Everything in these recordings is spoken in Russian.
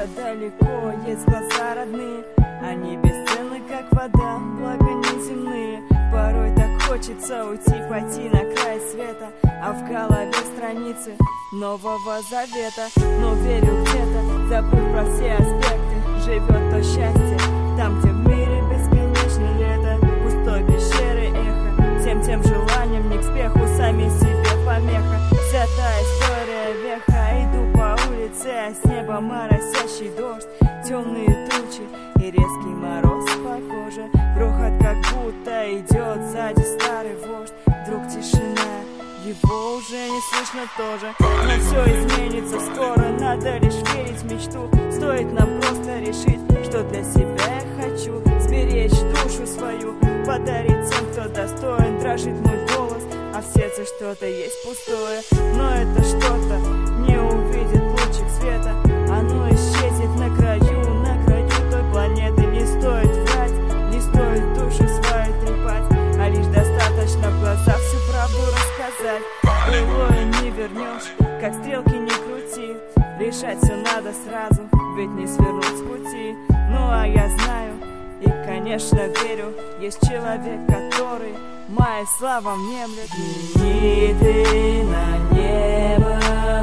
где-то далеко есть глаза родные. Они бесценны, как вода, благо неземные. Порой так хочется уйти, пойти на край света, а в голове страницы Нового Завета. Но верю где-то, забыв про все аспекты, живет то счастье, там, где в мире бесконечно лето. Пустой пещеры эхо, всем тем желанием не к спеху, сами себе помеха. Вся та история веха, иду по улице, а с неба моросящий дождь, темные тучи и резкий мороз по коже. Грохот, как будто идет сзади старый вождь. Вдруг тишина, его уже не слышно тоже. Но все изменится скоро, надо лишь верить в мечту. Стоит нам просто решить, что для себя я хочу. Сберечь душу свою, подарить тем, кто достоин. Дрожит мой голос, а в сердце что-то есть пустое. Но это что-то не увидит лучик света. Оно исчезнет на краю той планеты. Не стоит врать, не стоит душу свою трепать, а лишь достаточно в глаза всю правду рассказать. Былое не вернешь, как стрелки не крути. Решать все надо сразу, ведь не свернуть с пути. Ну а я знаю и, конечно, верю, есть человек, который моей славам внемлет. И ты на небо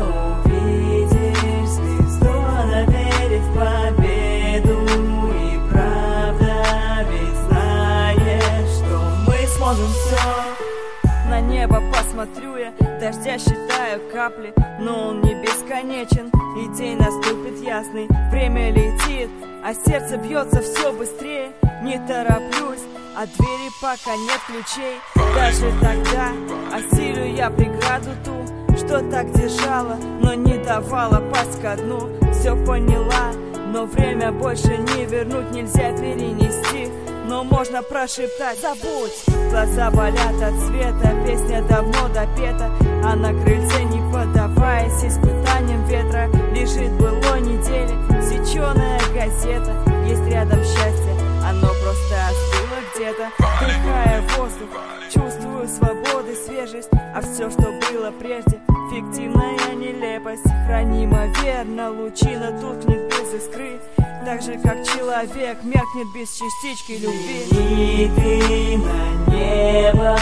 увидишь звезду, она верит в победу. И правда, ведь знаешь, что мы сможем все. На небо посмотрю я, дождя считаю капли, но он не бесконечен, и день наступит ясный. Время летит, а сердце бьется все быстрее. Не тороплюсь, от двери пока нет ключей. Даже тогда осилю я преграду ту, что так держала, но не давала пасть ко дну. Все поняла, но время больше не вернуть, нельзя перенести. Но можно прошептать: забудь. Глаза болят от света, песня давно допета, а на крыльце, не поддаваясь испытаниям ветра, лежит былой недели сеченая газета. Есть рядом счастье, оно просто остыло где-то. Вдыхая воздух, чувствую свободу, свежесть, а все, что было прежде, фиктивная нелепость. Хранимо верно, лучина тухнет без искры, так же, как человек меркнет без частички любви. И ты на небо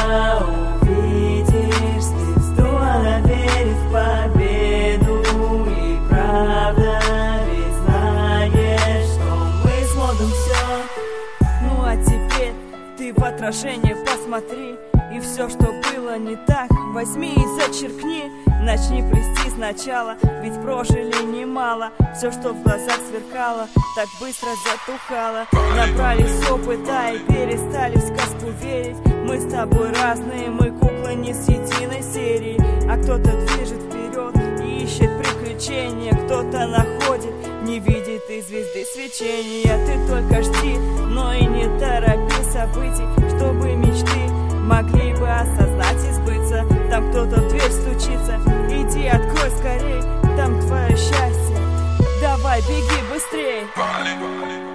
увидишь звезду, она верит в победу. И правда, ведь знаешь, что мы сможем все. Ну а теперь ты в отражение посмотри, и все, что было не так, возьми и зачеркни. Начни плести сначала, ведь прожили немало. Все, что в глазах сверкало, так быстро затухало. Набрались опыта и перестали в сказку верить. Мы с тобой разные, мы куклы не с единой серии. А кто-то движет вперед и ищет приключения, кто-то находит, не видит из звезды свечения. Ты только жди, но и не торопи событий, чтобы мечты могли бы осознать и сбыться. Там кто-то в дверь стучится, иди открой скорей, там твое счастье, давай беги быстрей.